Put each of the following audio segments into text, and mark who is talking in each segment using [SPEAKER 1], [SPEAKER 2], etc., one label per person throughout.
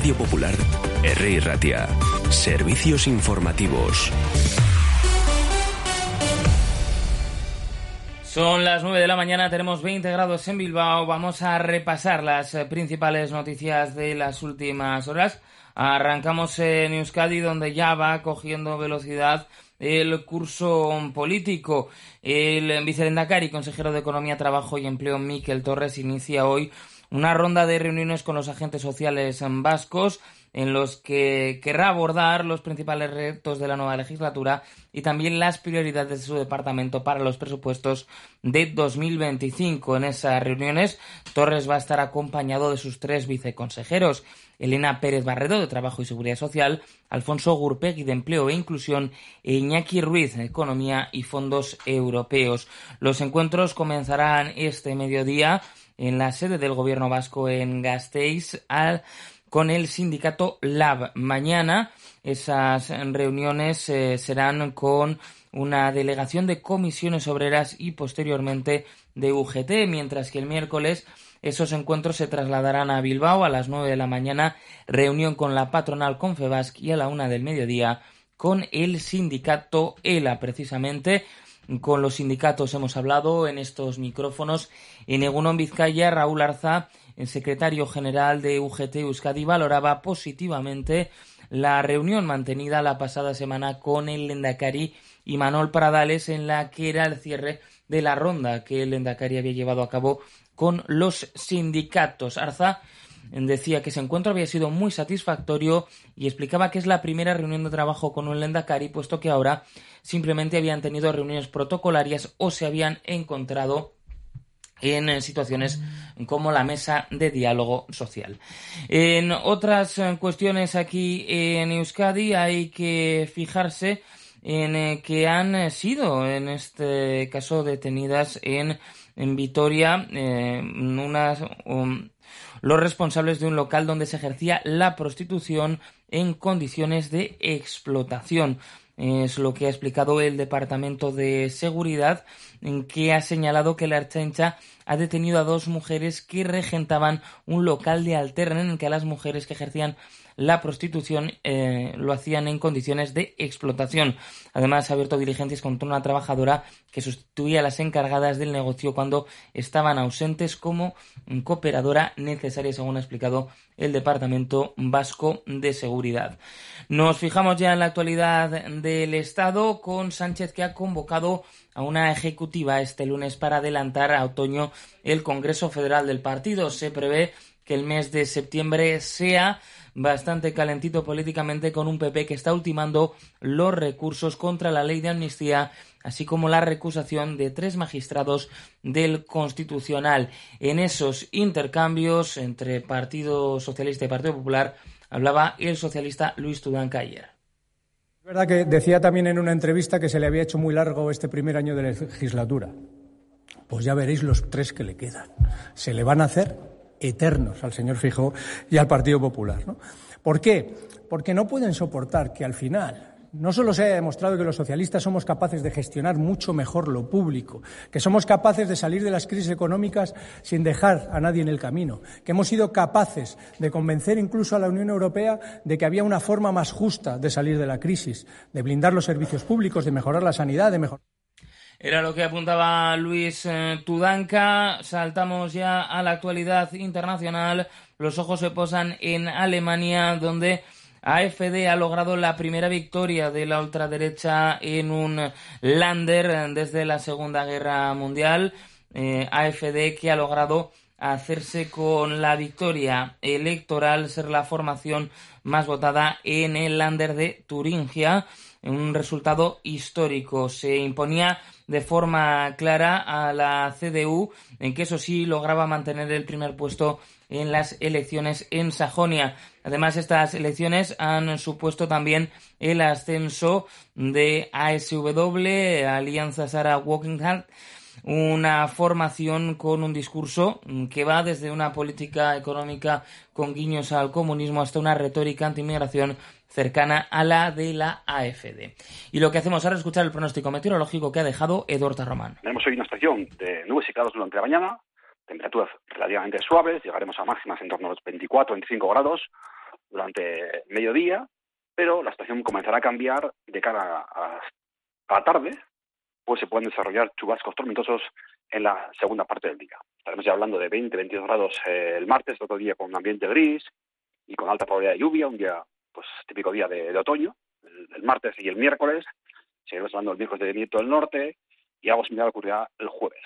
[SPEAKER 1] Radio Popular, R. Ratia. Servicios informativos.
[SPEAKER 2] Son las 9 de la mañana, tenemos 20 grados en Bilbao. Vamos a repasar las principales noticias de las últimas horas. Arrancamos en Euskadi, donde ya va cogiendo velocidad el curso político. El vicelehendakari, consejero de Economía, Trabajo y Empleo, Mikel Torres, inicia hoy una ronda de reuniones con los agentes sociales vascos en los que querrá abordar los principales retos de la nueva legislatura y también las prioridades de su departamento para los presupuestos de 2025. En esas reuniones, Torres va a estar acompañado de sus 3 viceconsejeros: Elena Pérez Barredo, de Trabajo y Seguridad Social, Alfonso Gurpegui, de Empleo e Inclusión, e Iñaki Ruiz, de Economía y Fondos Europeos. Los encuentros comenzarán este mediodía en la sede del Gobierno vasco en Gasteiz con el sindicato LAB. Mañana esas reuniones serán con una delegación de comisiones obreras y posteriormente de UGT, mientras que el miércoles esos encuentros se trasladarán a Bilbao a las 9 de la mañana, reunión con la patronal Confebask, y a la 1 del mediodía con el sindicato ELA. Precisamente con los sindicatos hemos hablado en estos micrófonos. En Egunon Vizcaya, Raúl Arza, el secretario general de UGT Euskadi, valoraba positivamente la reunión mantenida la pasada semana con el lehendakari Imanol Pradales, en la que era el cierre de la ronda que el lehendakari había llevado a cabo con los sindicatos. Arza decía que ese encuentro había sido muy satisfactorio y explicaba que es la primera reunión de trabajo con un lehendakari, puesto que ahora simplemente habían tenido reuniones protocolarias o se habían encontrado en situaciones como la mesa de diálogo social. En otras cuestiones aquí en Euskadi hay que fijarse en que han sido, en este caso, detenidas en Vitoria los responsables de un local donde se ejercía la prostitución en condiciones de explotación. Es lo que ha explicado el Departamento de Seguridad, en que ha señalado que la Ertzaintza ha detenido a 2 mujeres que regentaban un local de alterne en que a las mujeres que ejercían la prostitución lo hacían en condiciones de explotación. Además, ha abierto diligencias contra una trabajadora que sustituía a las encargadas del negocio cuando estaban ausentes como cooperadora necesaria, según ha explicado el Departamento Vasco de Seguridad. Nos fijamos ya en la actualidad del Estado, con Sánchez, que ha convocado a una ejecutiva este lunes para adelantar a otoño el Congreso Federal del partido. Se prevé que el mes de septiembre sea bastante calentito políticamente, con un PP que está ultimando los recursos contra la ley de amnistía, así como la recusación de 3 magistrados del Constitucional. En esos intercambios entre Partido Socialista y Partido Popular hablaba el socialista Luis Tudanca ayer.
[SPEAKER 3] Es verdad que decía también en una entrevista que se le había hecho muy largo este primer año de legislatura. Pues ya veréis los 3 que le quedan. Se le van a hacer eternos al señor Feijóo y al Partido Popular, ¿no? ¿Por qué? Porque no pueden soportar que al final no solo se haya demostrado que los socialistas somos capaces de gestionar mucho mejor lo público, que somos capaces de salir de las crisis económicas sin dejar a nadie en el camino, que hemos sido capaces de convencer incluso a la Unión Europea de que había una forma más justa de salir de la crisis, de blindar los servicios públicos, de mejorar la sanidad, de mejorar...
[SPEAKER 2] Era lo que apuntaba Luis Tudanca. Saltamos ya a la actualidad internacional. Los ojos se posan en Alemania, donde AfD ha logrado la primera victoria de la ultraderecha en un Länder desde la Segunda Guerra Mundial. AfD, que ha logrado hacerse con la victoria electoral, ser la formación más votada en el Länder de Turingia. Un resultado histórico. Se imponía de forma clara a la CDU, en que eso sí lograba mantener el primer puesto en las elecciones en Sajonia. Además, estas elecciones han supuesto también el ascenso de ASW, Alianza Sarah Wogenhardt, una formación con un discurso que va desde una política económica con guiños al comunismo hasta una retórica anti-inmigración cercana a la de la AfD. Y lo que hacemos ahora es escuchar el pronóstico meteorológico que ha dejado Eduardo Román.
[SPEAKER 4] Tenemos hoy una estación de nubes y claros durante la mañana, temperaturas relativamente suaves, llegaremos a máximas en torno a los 24-25 grados, durante mediodía, pero la situación comenzará a cambiar de cara a la tarde, pues se pueden desarrollar chubascos tormentosos en la segunda parte del día. Estaremos ya hablando de 20-22 grados el martes, otro día con un ambiente gris y con alta probabilidad de lluvia, un día pues típico día de otoño, el martes y el miércoles. Seguiremos hablando el miércoles de viento del norte y algo similar ocurrirá el jueves.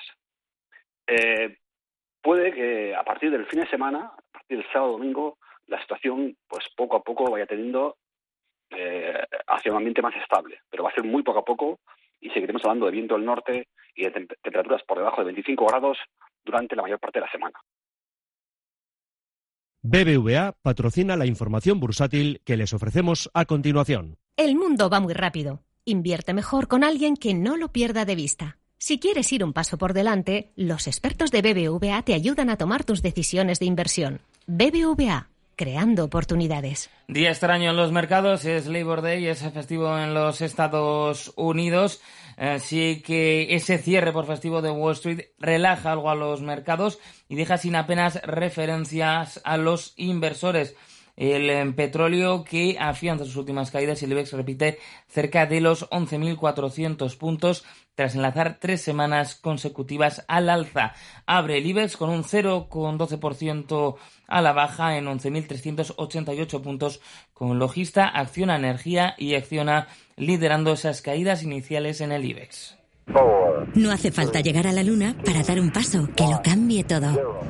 [SPEAKER 4] Puede que a partir del fin de semana, a partir del sábado domingo, la situación pues poco a poco vaya teniendo hacia un ambiente más estable, pero va a ser muy poco a poco y seguiremos hablando de viento del norte y de temperaturas por debajo de 25 grados durante la mayor parte de la semana.
[SPEAKER 5] BBVA patrocina la información bursátil que les ofrecemos a continuación.
[SPEAKER 6] El mundo va muy rápido. Invierte mejor con alguien que no lo pierda de vista. Si quieres ir un paso por delante, los expertos de BBVA te ayudan a tomar tus decisiones de inversión. BBVA, creando oportunidades.
[SPEAKER 2] Día extraño en los mercados, es Labor Day, es festivo en los Estados Unidos, así que ese cierre por festivo de Wall Street relaja algo a los mercados y deja sin apenas referencias a los inversores. El petróleo que afianza sus últimas caídas y el IBEX repite cerca de los 11.400 puntos tras enlazar 3 semanas consecutivas al alza. Abre el IBEX con un 0,12% a la baja en 11.388 puntos, con Logista, Acciona Energía y Acciona liderando esas caídas iniciales en el IBEX.
[SPEAKER 7] No hace falta llegar a la luna para dar un paso que lo cambie todo.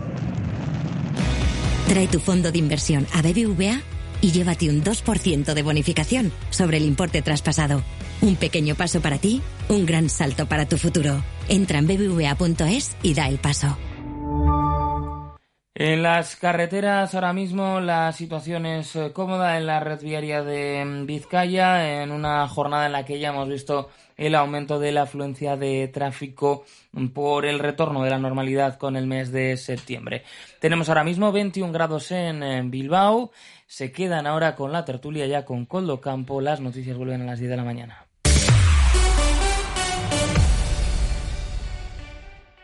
[SPEAKER 7] Trae tu fondo de inversión a BBVA y llévate un 2% de bonificación sobre el importe traspasado. Un pequeño paso para ti, un gran salto para tu futuro. Entra en bbva.es y da el paso.
[SPEAKER 2] En las carreteras ahora mismo la situación es cómoda en la red viaria de Vizcaya, en una jornada en la que ya hemos visto el aumento de la afluencia de tráfico por el retorno de la normalidad con el mes de septiembre. Tenemos ahora mismo 21 grados en Bilbao. Se quedan ahora con la tertulia ya con Koldo Campo. Las noticias vuelven a las 10 de la mañana.